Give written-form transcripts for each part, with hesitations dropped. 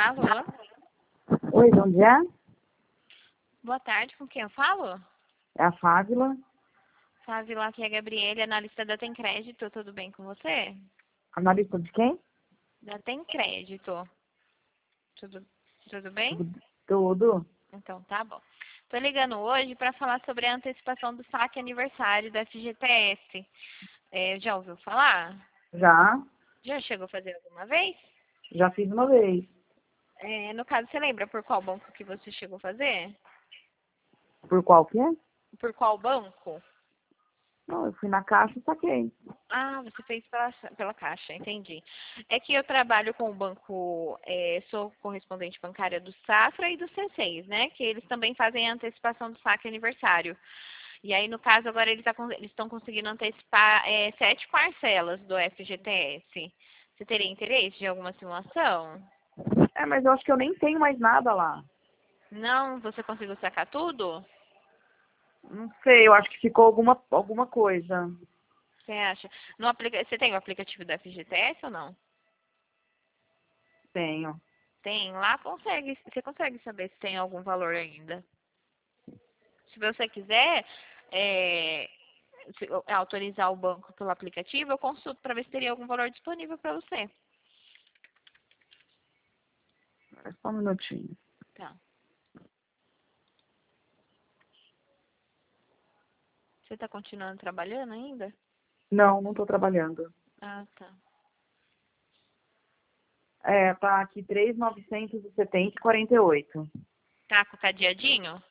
Alô? Oi, de onde é? Boa tarde, com quem eu falo? É a Fávila. Fávila, aqui é a Gabriele, analista da Tem Crédito, tudo bem com você? Analista de quem? Da Tem Crédito. Tudo bem? Tudo. Então tá bom. Tô ligando hoje para falar sobre a antecipação do saque aniversário da FGTS. Já ouviu falar? Já. Já chegou a fazer alguma vez? Já fiz uma vez. No caso, você lembra por qual banco que você chegou a fazer? Por qual que é? Por qual banco? Não, eu fui na caixa e saquei. Ah, você fez pela Caixa, entendi. É que eu trabalho com o banco, sou correspondente bancária do Safra e do C6, né? Que eles também fazem a antecipação do saque aniversário. E aí, no caso, agora eles estão conseguindo antecipar 7 parcelas do FGTS. Você teria interesse de alguma simulação? É, mas eu acho que eu nem tenho mais nada lá. Não? Você conseguiu sacar tudo? Não sei, eu acho que ficou alguma coisa. Você acha? Você tem o aplicativo do FGTS ou não? Tenho. Tem, lá você consegue saber se tem algum valor ainda. Se você quiser autorizar o banco pelo aplicativo, eu consulto para ver se teria algum valor disponível para você. É só um minutinho. Tá. Você está continuando trabalhando ainda? Não, não tô trabalhando. Ah, tá. É, tá aqui 3.970,48. Tá com o cadeadinho?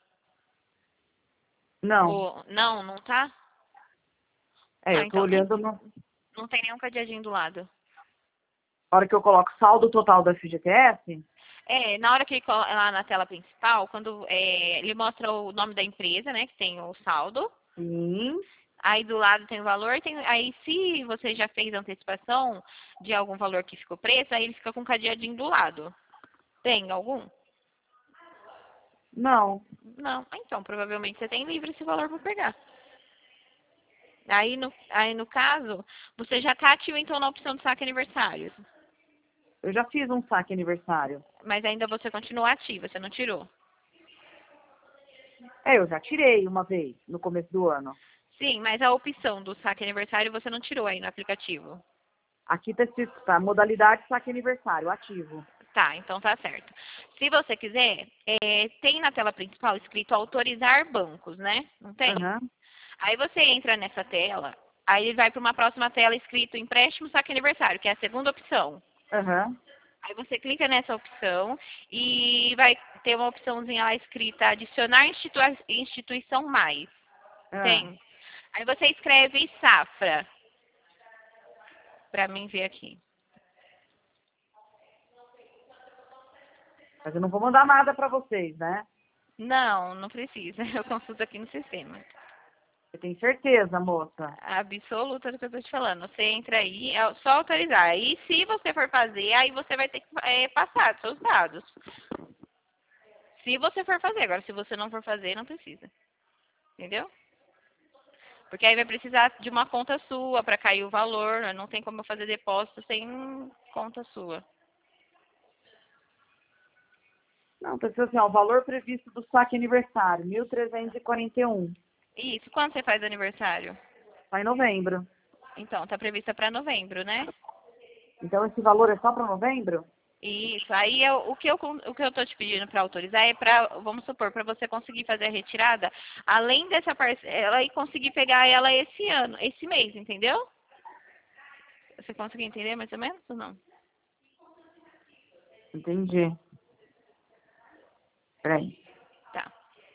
Não. Ou, não tá? É, Ah, eu tô então tem, olhando na não tem nenhum cadeadinho do lado. hora que eu coloco saldo total da FGTS. Na hora que ele coloca lá na tela principal, quando ele mostra o nome da empresa, né, que tem o saldo. Sim. Aí do lado tem o valor, aí se você já fez antecipação de algum valor que ficou preço, aí ele fica com um cadeadinho do lado. Tem algum? Não. Não. Ah, então, provavelmente você tem livre esse valor para pegar. Aí no caso, você já está ativo então na opção de saque aniversário. Eu já fiz um saque aniversário. Mas ainda você continua ativa, você não tirou. É, eu já tirei uma vez no começo do ano. Sim, mas a opção do saque aniversário você não tirou aí no aplicativo. Aqui tá escrito, tá? Modalidade saque aniversário, ativo. Tá, então tá certo. Se você quiser, tem na tela principal escrito autorizar bancos, né? Não tem? Aham. Aí você entra nessa tela, aí ele vai para uma próxima tela escrito empréstimo saque aniversário, que é a segunda opção. Aham. Aí você clica nessa opção e vai ter uma opçãozinha lá escrita adicionar instituição mais. Ah. Tem. Aí você escreve Safra, para mim ver aqui. Mas eu não vou mandar nada pra vocês, né? Não, não precisa. Eu consulto aqui no sistema. Você tem certeza, moça? Absoluta do que eu tô te falando. Você entra aí, é só autorizar. E se você for fazer, aí você vai ter que passar os seus dados. Se você for fazer. Agora, se você não for fazer, não precisa. Entendeu? Porque aí vai precisar de uma conta sua para cair o valor. Não tem como eu fazer depósito sem conta sua. Não, tá escrito assim, ó, o valor previsto do saque aniversário, 1.341. Isso, quando você faz aniversário? Tá em novembro. Então, tá prevista para novembro, né? Então esse valor é só pra novembro? Isso. Aí o que eu tô te pedindo para autorizar é para, vamos supor, para você conseguir fazer a retirada, além dessa parcela e conseguir pegar ela esse ano, esse mês, entendeu? Você conseguiu entender mais ou menos ou não? Entendi. Peraí. Tá.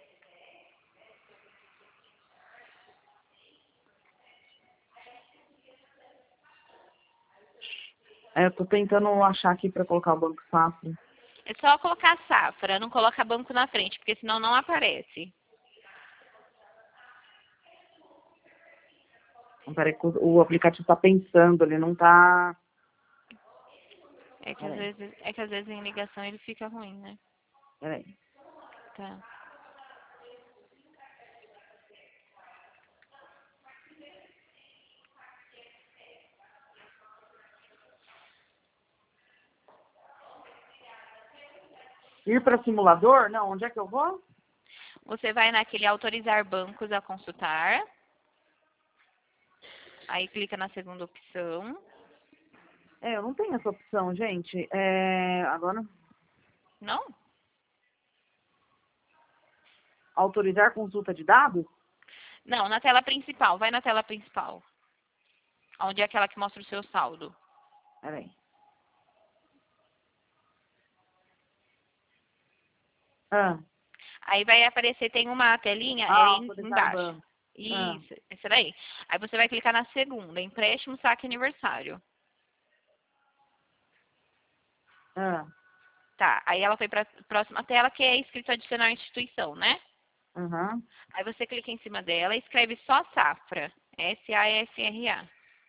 É, eu tô tentando achar aqui pra colocar o Banco Safra. É só colocar safra, não coloca banco na frente, porque senão não aparece. Peraí, que o aplicativo tá pensando, ele não tá... Peraí, É que às vezes em ligação ele fica ruim, né? peraí. Tá. Ir para simulador? Não, onde é que eu vou? Você vai naquele autorizar bancos a consultar. Aí clica na segunda opção. Eu não tenho essa opção, gente. Agora, Não? autorizar consulta de dados? Não, na tela principal. Vai na tela principal. Onde é aquela que mostra o seu saldo. Peraí. Aí vai aparecer, tem uma telinha Autorizar embaixo. banco. Isso, essa daí. Aí você vai clicar na segunda, empréstimo, saque aniversário. Tá, aí ela foi para a próxima tela, que é escrito adicionar instituição, né? Uhum. Aí você clica em cima dela e escreve só Safra. S-A-F-R-A.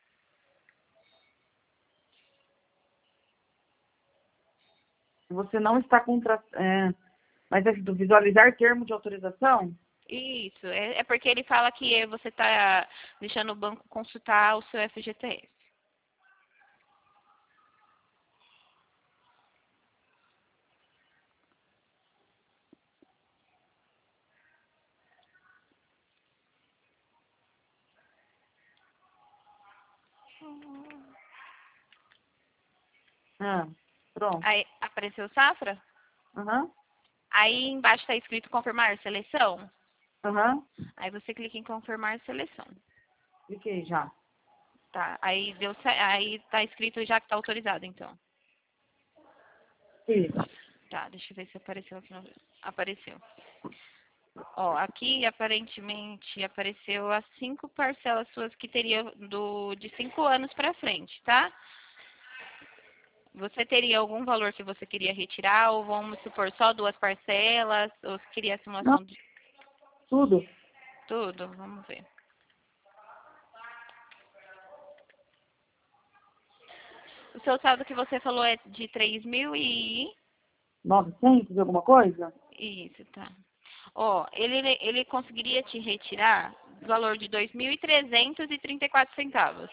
Você não está contra... Mas é do visualizar termo de autorização? Isso, é porque ele fala que você está deixando o banco consultar o seu FGTS. Pronto. Aí apareceu Safra? Uhum. Aí embaixo está escrito confirmar seleção. Uhum. Aí você clica em confirmar seleção. Cliquei já. Tá, aí tá escrito já que tá autorizado, então. Isso. Tá, deixa eu ver se apareceu aqui. Apareceu. Ó, aqui aparentemente apareceu as 5 parcelas suas que teria de 5 anos para frente, tá? Você teria algum valor que você queria retirar, ou vamos supor só 2 parcelas, ou você queria a Não, simulação de tudo. tudo? Vamos ver. O seu saldo que você falou é de 3.000 e... 900, alguma coisa? Isso, tá. Ó, ele conseguiria te retirar o valor de 2.334 centavos.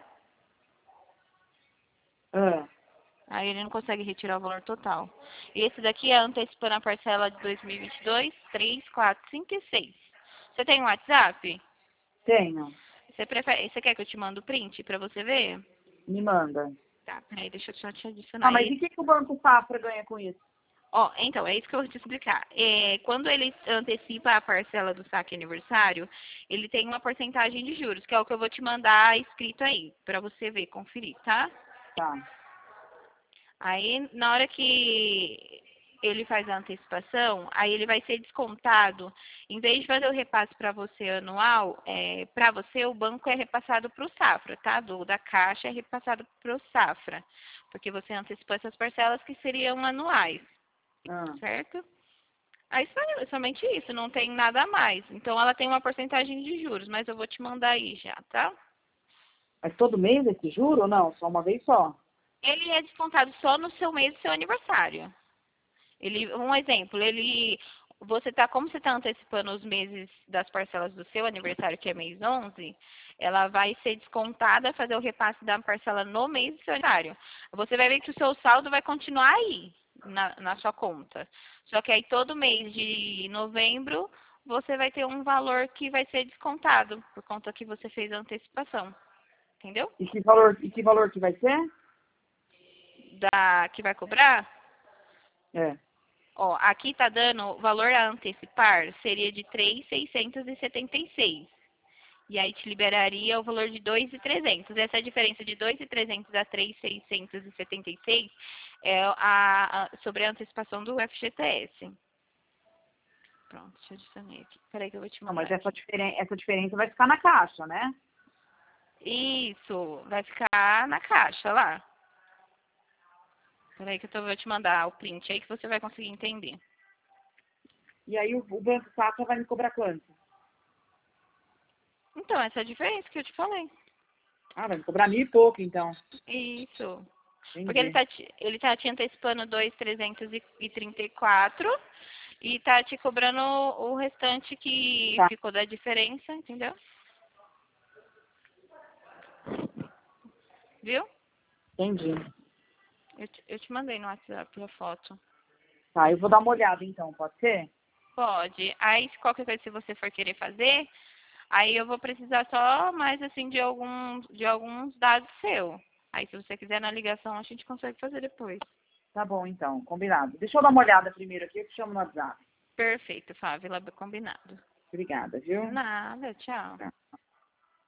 Aí ele não consegue retirar o valor total. E esse daqui é antecipando a parcela de 2022, 3, 4, 5 e 6. Você tem um WhatsApp? Tenho. Você quer que eu te mande o print para você ver? Me manda. Tá, peraí, deixa eu só te Ah, adicionar. mas e o que o Banco Safra ganha com isso? Ó, então, é isso que eu vou te explicar. Quando ele antecipa a parcela do saque aniversário, ele tem uma porcentagem de juros, que é o que eu vou te mandar escrito aí, para você ver, conferir, tá? Tá. Aí, na hora que ele faz a antecipação, aí ele vai ser descontado. Em vez de fazer o repasse para você anual, para você o banco é repassado para o Safra, tá? Da Caixa é repassado para o Safra, porque você antecipou essas parcelas que seriam anuais, certo? Aí somente isso, não tem nada a mais. Então ela tem uma porcentagem de juros, mas eu vou te mandar aí já, tá? Mas todo mês esse juro ou não? Só uma vez só? Ele é descontado só no seu mês do seu aniversário. Um exemplo, como você está antecipando os meses das parcelas do seu aniversário, que é mês 11, ela vai ser descontada, fazer o repasse da parcela no mês do seu aniversário. Você vai ver que o seu saldo vai continuar aí, na sua conta. Só que aí todo mês de novembro, você vai ter um valor que vai ser descontado, por conta que você fez a antecipação. Entendeu? E que valor que vai ser? Que vai cobrar? É. Ó, aqui tá dando o valor a antecipar seria de 3.676. E aí te liberaria o valor de 2.300. Essa diferença de 2.300 a 3.676 é sobre a antecipação do FGTS. Pronto, deixa eu adicionar aqui. Peraí que eu vou te Não, mandar mas aqui. essa diferença vai ficar na caixa, né? Isso, vai ficar na caixa lá. Peraí que eu vou te mandar o print aí que você vai conseguir entender. E aí o Banco Safra vai me cobrar quanto? Então, essa é a diferença que eu te falei. Ah, vai me cobrar 1.000 e pouco, então. Isso. Porque Entendi. ele tá te antecipando 2.334 e tá te cobrando o restante que Tá, ficou da diferença, entendeu? Viu? entendi. Eu te mandei no WhatsApp a foto. Tá, eu vou dar uma olhada então, pode ser? Pode. Aí, se qualquer coisa, se você for querer fazer, aí eu vou precisar só mais, assim, de alguns dados seus. Aí, se você quiser na ligação, a gente consegue fazer depois. Tá bom, então, combinado. Deixa eu dar uma olhada primeiro aqui, eu te chamo no WhatsApp. Perfeito, Fávila, combinado. Obrigada, viu? Nada, tchau. Tá.